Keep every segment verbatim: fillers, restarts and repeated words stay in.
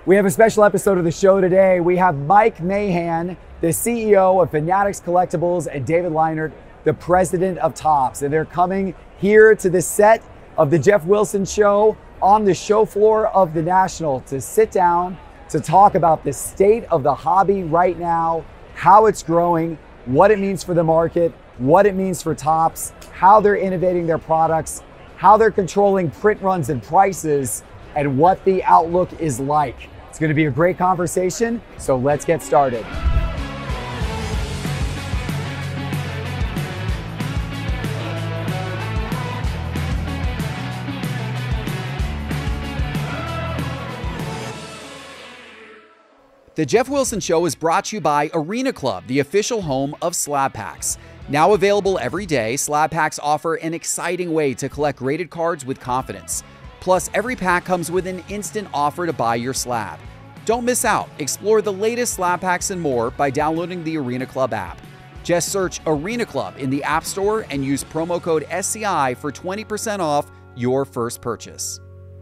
We have a special episode of the show today. We have Mike Mahan, the C E O of Fanatics Collectibles, and David Leinart, the president of Topps. And they're coming here to the set of the Jeff Wilson Show on the show floor of the National to sit down, to talk about the state of the hobby right now, how it's growing, what it means for the market, what it means for Topps, how they're innovating their products, how they're controlling print runs and prices, and what the outlook is like. It's going to be a great conversation, so let's get started. The Jeff Wilson Show is brought to you by Arena Club, the official home of slab packs. Now available every day, slab packs offer an exciting way to collect graded cards with confidence. Plus, every pack comes with an instant offer to buy your slab. Don't miss out. Explore the latest slab packs and more by downloading the Arena Club app. Just search Arena Club in the App Store and use promo code S C I for twenty percent off your first purchase.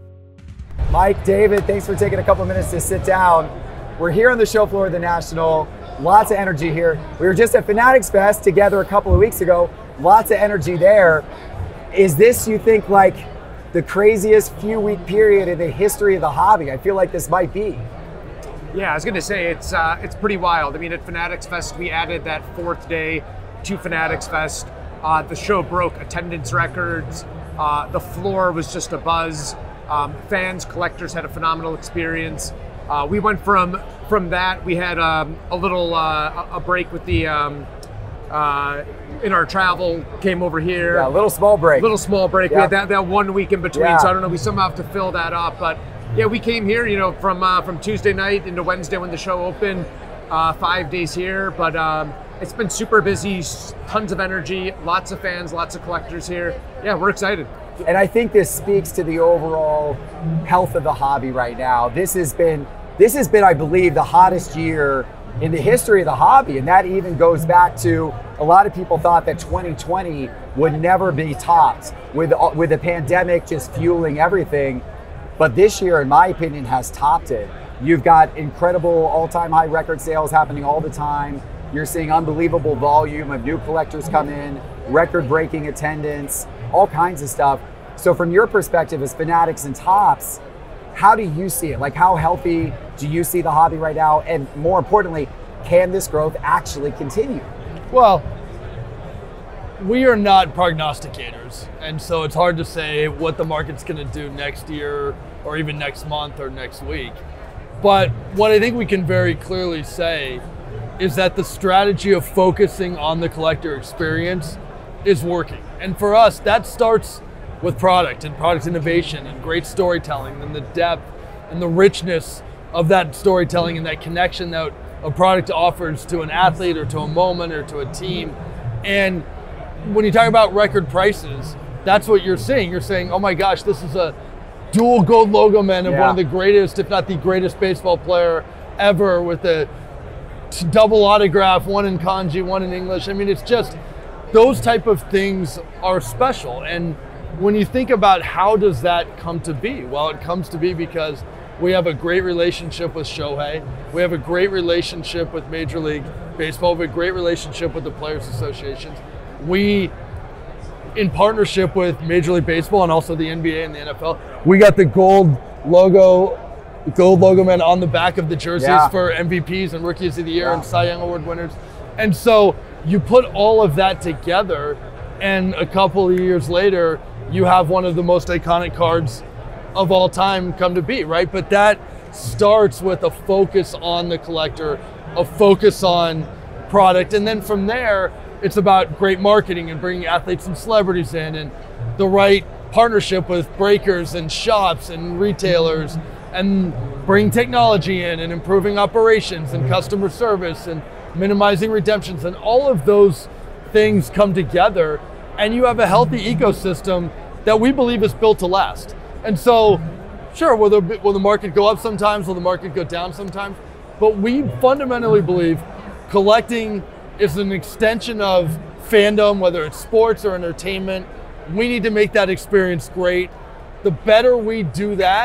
Mike, David, thanks for taking a couple minutes to sit down. We're here on the show floor of the National. Lots of energy here. We were just at Fanatics Fest together a couple of weeks ago. Lots of energy there. Is this, you think, like the craziest few week period in the history of the hobby? I feel like this might be. Yeah, I was gonna say it's uh, it's pretty wild. I mean, at Fanatics Fest, we added that fourth day to Fanatics Fest. Uh, the show broke attendance records. Uh, the floor was just a buzz. Um, fans, collectors had a phenomenal experience. Uh, we went from from that. We had um, a little uh, a break with the. Um, Uh, in our travel, came over here. Yeah, a little small break. Little small break. Yeah. We had that, that one week in between, Yeah. so I don't know, we somehow have to fill that up. But yeah, we came here, you know, from uh, from Tuesday night into Wednesday when the show opened, uh, five days here. But um, it's been super busy, tons of energy, lots of fans, lots of collectors here. Yeah, we're excited. And I think this speaks to the overall health of the hobby right now. This has been, this has been, I believe, the hottest year in the history of the hobby, and that even goes back to a lot of people thought that twenty twenty would never be topped with with the pandemic just fueling everything. But this year, in my opinion, has topped it. You've got incredible all-time high record sales happening all the time. You're seeing unbelievable volume of new collectors come in, record-breaking attendance, all kinds of stuff. So from your perspective as Fanatics and Topps, how do you see it? Like, how healthy do you see the hobby right now? And more importantly, can this growth actually continue? Well, we are not prognosticators, and so it's hard to say what the market's going to do next year or even next month or next week. But what I think we can very clearly say is that the strategy of focusing on the collector experience is working. And for us, that starts with product and product innovation and great storytelling and the depth and the richness of that storytelling and that connection that a product offers to an athlete or to a moment or to a team. And when you talk about record prices, that's what you're seeing. You're saying, oh my gosh, this is a dual gold logo man of yeah. one of the greatest, if not the greatest baseball player ever, with a t- double autograph, one in kanji, one in English. I mean, it's just, those type of things are special. And when you think about how does that come to be? Well, it comes to be because we have a great relationship with Shohei. We have a great relationship with Major League Baseball. We have a great relationship with the Players Associations. We, in partnership with Major League Baseball and also the N B A and the N F L, we got the gold logo, gold logo man on the back of the jerseys yeah. for M V Ps and Rookies of the Year yeah. and Cy Young Award winners. And so you put all of that together, and a couple of years later, you have one of the most iconic cards of all time come to be, right? But that starts with a focus on the collector, a focus on product. And then from there, it's about great marketing and bringing athletes and celebrities in and the right partnership with breakers and shops and retailers and bringing technology in and improving operations and customer service and minimizing redemptions. And all of those things come together and you have a healthy ecosystem that we believe is built to last. And so, sure, will the, will the market go up sometimes? Will the market go down sometimes? But we fundamentally believe collecting is an extension of fandom, whether it's sports or entertainment. We need to make that experience great. The better we do that,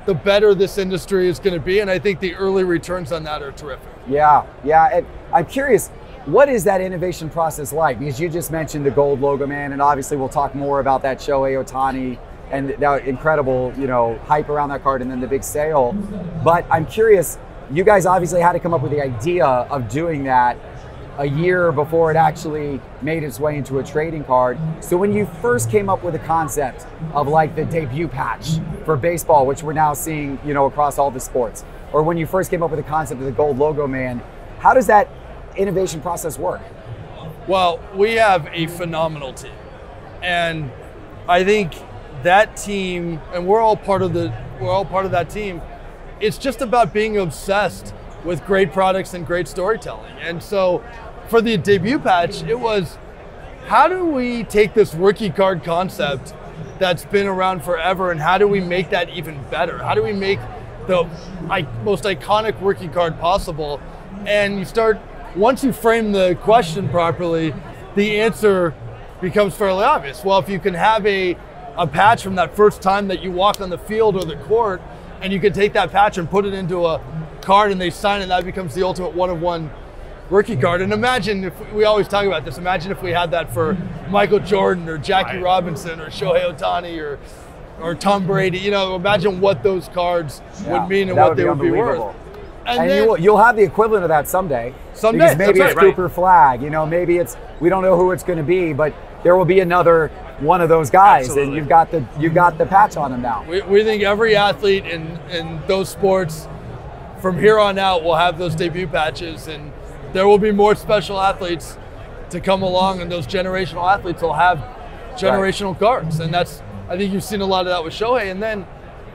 the better this industry is going to be. And I think the early returns on that are terrific. Yeah, yeah. And I'm curious, what is that innovation process like? Because you just mentioned the gold logo man, and obviously we'll talk more about that Shohei Ohtani and that incredible, you know, hype around that card and then the big sale. But I'm curious, you guys obviously had to come up with the idea of doing that a year before it actually made its way into a trading card. So when you first came up with the concept of like the debut patch for baseball, which we're now seeing, you know, across all the sports, or when you first came up with the concept of the gold logo man, how does that innovation process work? Well, we have a phenomenal team. And I think that team, and we're all part of the we're all part of that team, it's just about being obsessed with great products and great storytelling. And so for the debut patch, it was, how do we take this rookie card concept that's been around forever and how do we make that even better? How do we make the I, most iconic rookie card possible? And you start, once you frame the question properly, the answer becomes fairly obvious. Well, if you can have a, a patch from that first time that you walk on the field or the court, and you can take that patch and put it into a card and they sign it, that becomes the ultimate one-of-one rookie card. And imagine if, we always talk about this, imagine if we had that for Michael Jordan or Jackie Right. Robinson or Shohei Ohtani or or Tom Brady. You know, imagine what those cards Yeah, would mean and that what would they be would be worth. unbelievable. And, And then, you will, you'll have the equivalent of that someday. Someday, Because maybe that's it's right, Cooper Flag, you know, maybe it's, we don't know who it's going to be, but there will be another one of those guys, Absolutely. and you've got the you've got the patch on him now. we, we think every athlete in, in those sports from here on out will have those debut patches, and there will be more special athletes to come along, and those generational athletes will have generational cards. And that's, I think you've seen a lot of that with Shohei. And then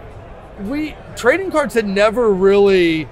we, trading cards had never really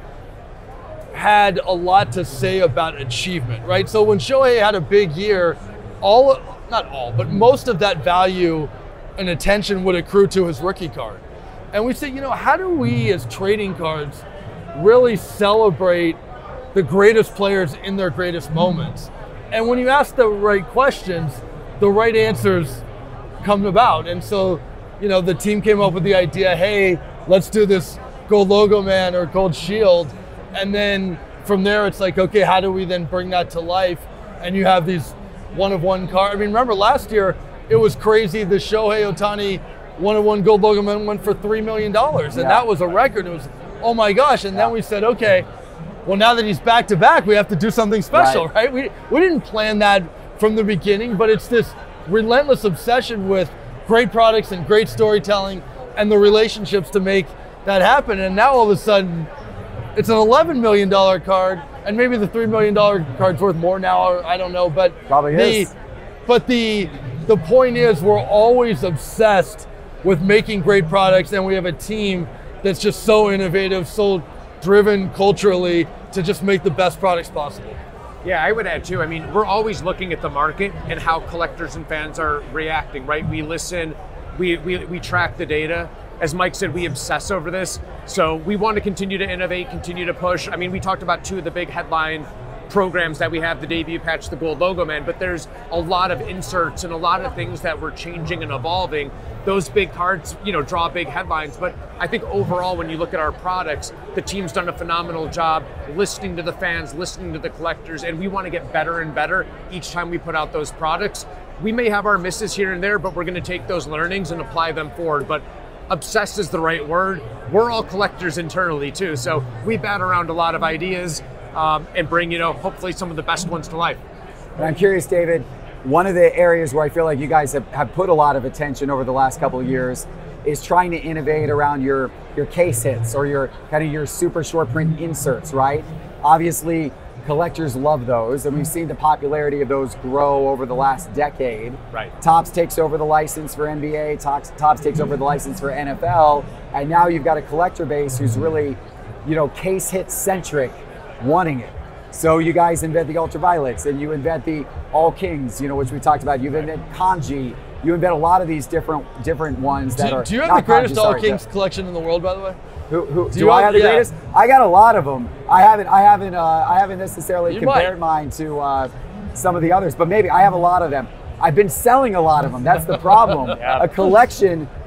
had a lot to say about achievement, right? So when Shohei had a big year, all, not all, but most of that value and attention would accrue to his rookie card. And we said, you know, how do we as trading cards really celebrate the greatest players in their greatest moments? And when you ask the right questions, the right answers come about. And so, you know, the team came up with the idea, hey, let's do this gold logo man or gold shield. And then from there, it's like, okay, how do we then bring that to life? And you have these one-of-one cards. I mean, remember last year, it was crazy. The Shohei Ohtani one-of-one gold logo man went for three million dollars. And Yeah. that was a record. It was, oh my gosh. And then we said, okay, well, now that he's back-to-back, we have to do something special, Right. right? We, we didn't plan that from the beginning, but it's this relentless obsession with great products and great storytelling and the relationships to make that happen. And now all of a sudden, it's an eleven million dollars card, and maybe the three million dollars card's worth more now, or I don't know, but Probably the, is. But the the point is, we're always obsessed with making great products, and we have a team that's just so innovative, so driven culturally to just make the best products possible. Yeah, I would add too. I mean, we're always looking at the market and how collectors and fans are reacting, right? We listen, we, we, we track the data. As Mike said, we obsess over this. So we want to continue to innovate, continue to push. I mean, we talked about two of the big headline programs that we have, the debut patch, the gold logo man, but there's a lot of inserts and a lot of things that we're changing and evolving. Those big cards, you know, draw big headlines, but I think overall, when you look at our products, the team's done a phenomenal job listening to the fans, listening to the collectors, and we want to get better and better each time we put out those products. We may have our misses here and there, but we're going to take those learnings and apply them forward. But obsessed is the right word. We're all collectors internally too, so we bat around a lot of ideas um, and bring, you know, hopefully some of the best ones to life. And I'm curious, David, one of the areas where I feel like you guys have, have put a lot of attention over the last couple of years is trying to innovate around your, your case hits or your kind of your super short print inserts, right? Obviously, collectors love those, and we've seen the popularity of those grow over the last decade. Right. Topps takes over the license for N B A, Topps, Topps takes over the license for N F L, and now you've got a collector base who's really, you know, case hit centric, wanting it. So you guys invent the ultraviolets, and you invent the all kings, you know, which we talked about. You invent kanji. You invent a lot of these different different ones that Do, are. do you have not the greatest kanji, All sorry, Kings the- collection in the world, by the way? Who, who, do, you I have- have the yeah. greatest? I got a lot of them. I haven't. I haven't. Uh, I haven't necessarily You compared might. mine to uh, some of the others, but maybe I have a lot of them. I've been selling a lot of them. That's the problem. Yeah. A collection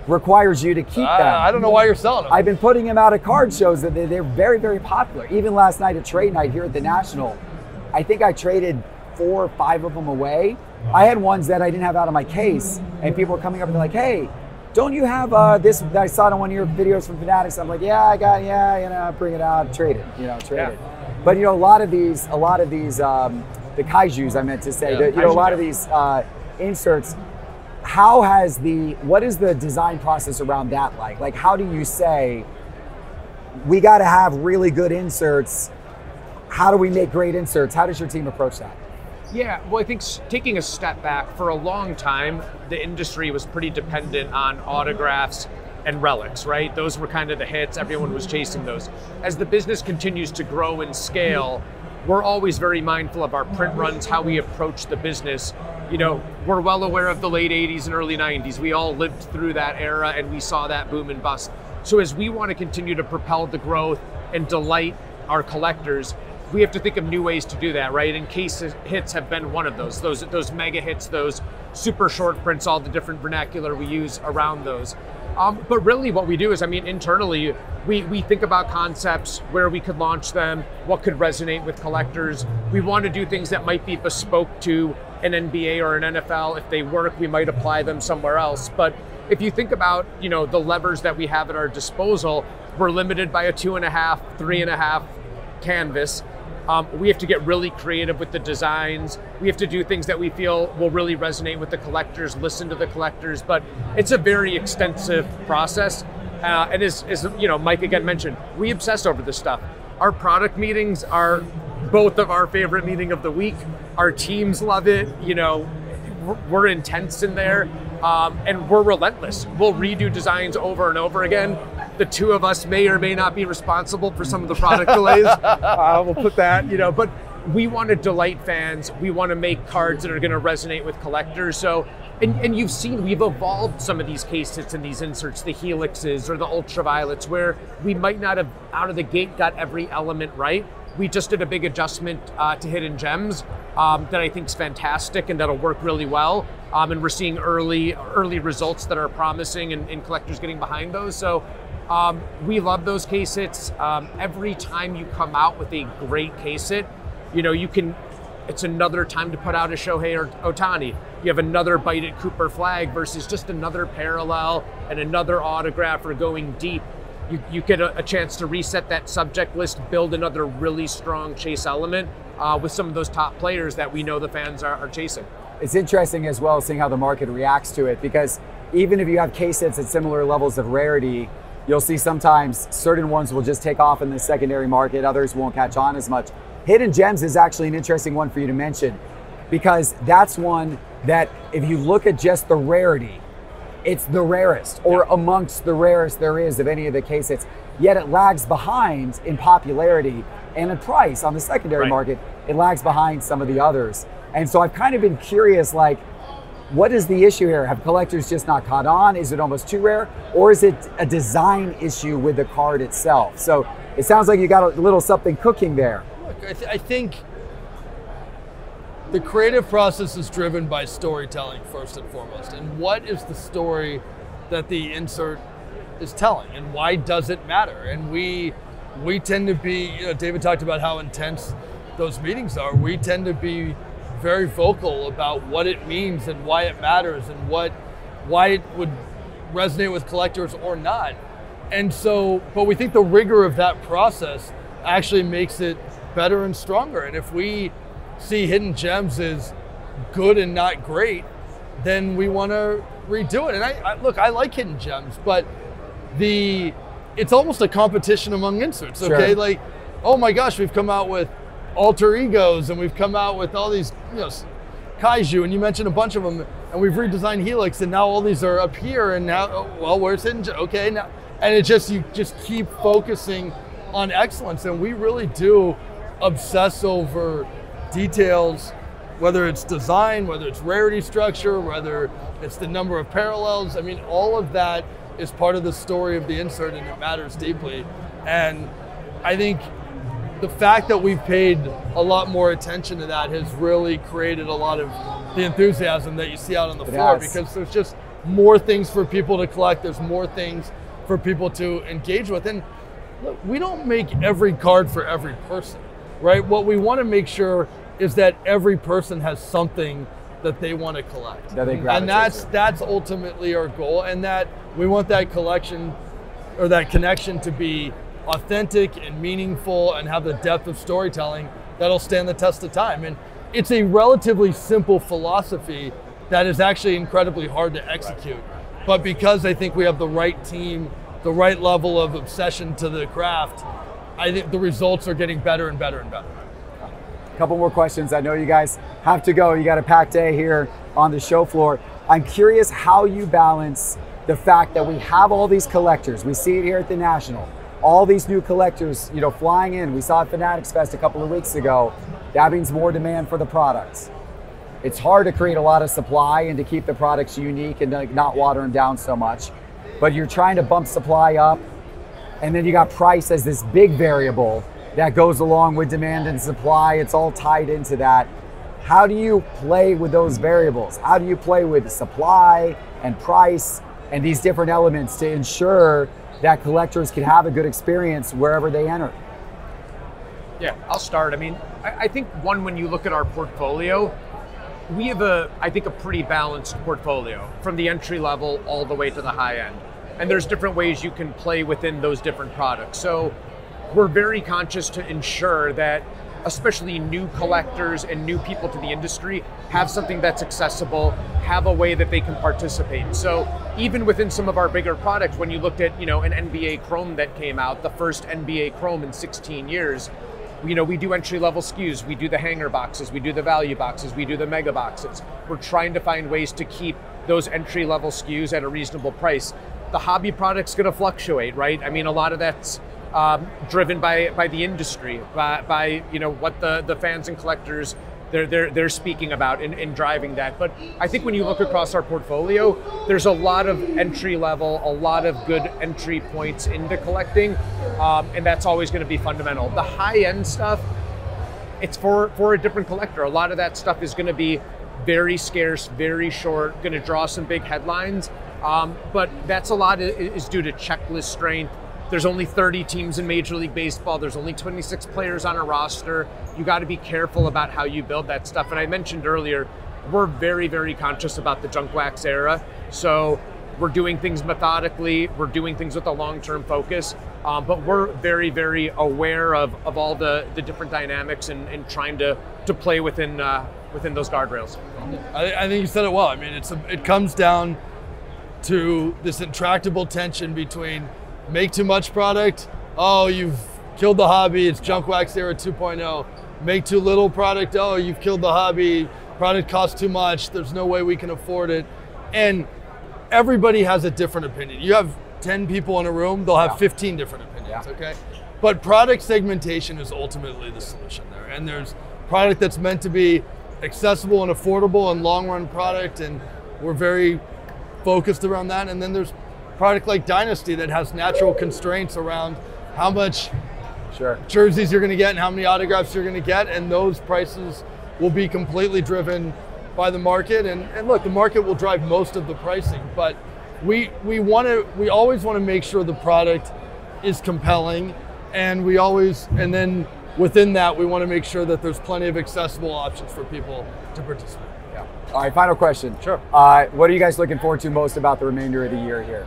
requires you to keep Uh, them. I don't know why you're selling them. I've been putting them out at card shows that they- they're very, very popular. Even last night at trade night here at the National, I think I traded four or five of them away. I had ones that I didn't have out of my case, and people were coming up and they're like, hey, don't you have uh, this that I saw it on one of your videos from Fanatics? I'm like, yeah, I got, yeah, you know, bring it out, trade it, you know, trade Yeah. it. But you know, a lot of these, a lot of these, um, the kaijus, I meant to say, Yeah, the, you know, a kaiju, lot of yeah. these uh, inserts. How has the, what is the design process around that like? Like, how do you say, we got to have really good inserts? How do we make great inserts? How does your team approach that? Yeah, well, I think s- taking a step back, for a long time, the industry was pretty dependent on autographs and relics, right? Those were kind of the hits. Everyone was chasing those. As the business continues to grow and scale, we're always very mindful of our print runs, how we approach the business. You know, we're well aware of the late eighties and early nineties. We all lived through that era and we saw that boom and bust. So as we want to continue to propel the growth and delight our collectors, we have to think of new ways to do that, right? And case hits have been one of those. Those those mega hits, those super short prints, all the different vernacular we use around those. Um, but really what we do is, I mean, internally, we, we think about concepts, where we could launch them, what could resonate with collectors. We want to do things that might be bespoke to an N B A or an N F L. If they work, we might apply them somewhere else. But if you think about, you know, the levers that we have at our disposal, we're limited by a two and a half, three and a half canvas. Um, we have to get really creative with the designs. We have to do things that we feel will really resonate with the collectors, listen to the collectors, but it's a very extensive process. Uh, and as, as you know, Mike again mentioned, we obsess over this stuff. Our product meetings are both of our favorite meeting of the week. Our teams love it. You know, we're, we're intense in there, um, and we're relentless. We'll redo designs over and over again. The two of us may or may not be responsible for some of the product delays. Uh, we'll put that, you know, but we want to delight fans. We want to make cards that are going to resonate with collectors. So, and, and you've seen, we've evolved some of these case hits and these inserts, the helixes or the ultraviolets, where we might not have out of the gate got every element right. We just did a big adjustment uh, to Hidden Gems um, that I think is fantastic and that'll work really well. Um, and we're seeing early early results that are promising and, and collectors getting behind those. So um, we love those case hits. Um, every time you come out with a great case hit, you know, you can, it's another time to put out a Shohei or Ohtani. You have another bite at Cooper Flag versus just another parallel and another autograph or going deep. You, you get a, a chance to reset that subject list, build another really strong chase element uh, with some of those top players that we know the fans are, are chasing. It's interesting as well seeing how the market reacts to it, because even if you have case hits at similar levels of rarity, you'll see sometimes certain ones will just take off in the secondary market, others won't catch on as much. Hidden Gems is actually an interesting one for you to mention, because that's one that if you look at just the rarity, it's the rarest or Yeah. amongst the rarest there is of any of the case hits, yet it lags behind in popularity and in price on the secondary Right. market. It lags behind some of the others. And so I've kind of been curious, like, what is the issue here? Have collectors just not caught on? Is it almost too rare? Or is it a design issue with the card itself? So it sounds like you got a little something cooking there. Look, I, th- I think the creative process is driven by storytelling first and foremost. And what is the story that the insert is telling, and why does it matter? And we we tend to be, you know, David talked about how intense those meetings are. We tend to be very vocal about what it means and why it matters and what why it would resonate with collectors or not. And so, but we think the rigor of that process actually makes it better and stronger. And if we see Hidden Gems as good and not great, then we want to redo it. And I, I look, I like Hidden Gems, but the it's almost a competition among inserts. Okay, Sure. like, oh my gosh, we've come out with alter egos and we've come out with all these, you know, kaiju, and you mentioned a bunch of them, and we've redesigned Helix, and now all these are up here, and now, oh, well, where's Hidden Gems? Okay, now, and it just, you just keep focusing on excellence, and we really do obsess over details, whether it's design, whether it's rarity structure, whether it's the number of parallels. I mean, all of that is part of the story of the insert, and it matters deeply. And I think the fact that we've paid a lot more attention to that has really created a lot of the enthusiasm that you see out on the It floor, has. because there's just more things for people to collect. There's more things for people to engage with. And look, we don't make every card for every person, right? What we want to make sure is that every person has something that they want to collect. That they and that's to. that's ultimately our goal, and that we want that collection or that connection to be authentic and meaningful and have the depth of storytelling that'll stand the test of time. And it's a relatively simple philosophy that is actually incredibly hard to execute. Right. But because I think we have the right team, the right level of obsession to the craft, I think the results are getting better and better and better. A couple more questions. I know you guys have to go. You got a packed day here on the show floor. I'm curious how you balance the fact that we have all these collectors. We see it here at the National. All these new collectors, you know, flying in. We saw at Fanatics Fest a couple of weeks ago. That means more demand for the products. It's hard to create a lot of supply and to keep the products unique and like, not water them down so much. But you're trying to bump supply up, and then you got price as this big variable that goes along with demand and supply. It's all tied into that. How do you play with those variables? How do you play with supply and price and these different elements to ensure that collectors can have a good experience wherever they enter? Yeah, I'll start. I mean, I, I think one, when you look at our portfolio, we have a, I think, a pretty balanced portfolio from the entry level all the way to the high end. And there's different ways you can play within those different products. So we're very conscious to ensure that especially new collectors and new people to the industry have something that's accessible, have a way that they can participate. So even within some of our bigger products, when you looked at, you know, an N B A Chrome that came out, the first N B A Chrome in sixteen years, you know, we do entry level S K Us, we do the hanger boxes, we do the value boxes, we do the mega boxes. We're trying to find ways to keep those entry level S K Us at a reasonable price. The hobby product's gonna fluctuate, right? I mean, a lot of that's um, driven by by the industry, by, by you know what the, the fans and collectors they're they're they're speaking about in, in driving that. But I think when you look across our portfolio, there's a lot of entry level, a lot of good entry points into collecting, um, and that's always going to be fundamental. The high end stuff, it's for for a different collector. A lot of that stuff is going to be very scarce, very short, going to draw some big headlines. Um, but that's a lot of, is due to checklist strength. There's only thirty teams in Major League Baseball. There's only twenty-six players on a roster. You got to be careful about how you build that stuff. And I mentioned earlier, we're very, very conscious about the junk wax era. So we're doing things methodically. We're doing things with a long-term focus. Um, but we're very, very aware of, of all the, the different dynamics and, and trying to, to play within uh, within those guardrails. I, I think you said it well. I mean, it's a, it comes down to this intractable tension between make too much product, oh, you've killed the hobby, it's junk wax era two point oh. Make too little product, oh, you've killed the hobby, product costs too much, there's no way we can afford it. And everybody has a different opinion. You have ten people in a room, they'll have yeah. fifteen different opinions, yeah. okay? But product segmentation is ultimately the solution there. And there's product that's meant to be accessible and affordable and long-run product, and we're very focused around that. And then there's product like Dynasty that has natural constraints around how much sure. jerseys you're going to get and how many autographs you're going to get, and those prices will be completely driven by the market. And, and look, the market will drive most of the pricing, but we we want to we always want to make sure the product is compelling, and we always and then within that we want to make sure that there's plenty of accessible options for people to participate. Yeah. All right, final question. Sure. Uh, what are you guys looking forward to most about the remainder of the year here?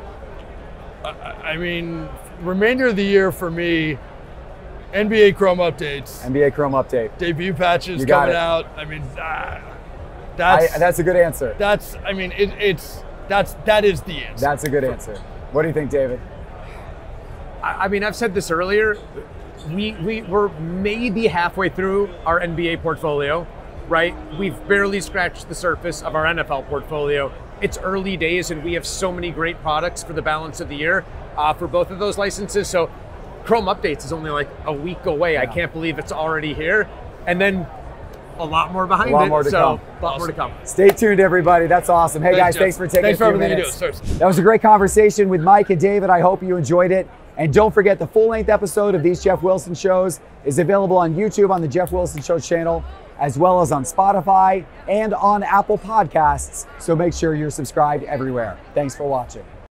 I mean, remainder of the year for me, N B A Chrome updates. N B A Chrome update. Debut patches coming it. out. I mean, uh, that's I, that's a good answer. That's, I mean, it, it's that's that is the answer. That's a good answer. What do you think, David? I, I mean, I've said this earlier. We we we're maybe halfway through our N B A portfolio, right? We've barely scratched the surface of our N F L portfolio. It's early days, and we have so many great products for the balance of the year uh, for both of those licenses. So Chrome Updates is only like a week away. Yeah. I can't believe it's already here. And then a lot more behind it. A lot it, more to so come. A lot awesome. more to come. Stay tuned, everybody. That's awesome. Hey, thanks, guys, Jeff. thanks for taking thanks a few for minutes. You do. That was a great conversation with Mike and David. I hope you enjoyed it. And don't forget, the full-length episode of these Jeff Wilson shows is available on YouTube on the Jeff Wilson Show channel, as well as on Spotify and on Apple Podcasts. So make sure you're subscribed everywhere. Thanks for watching.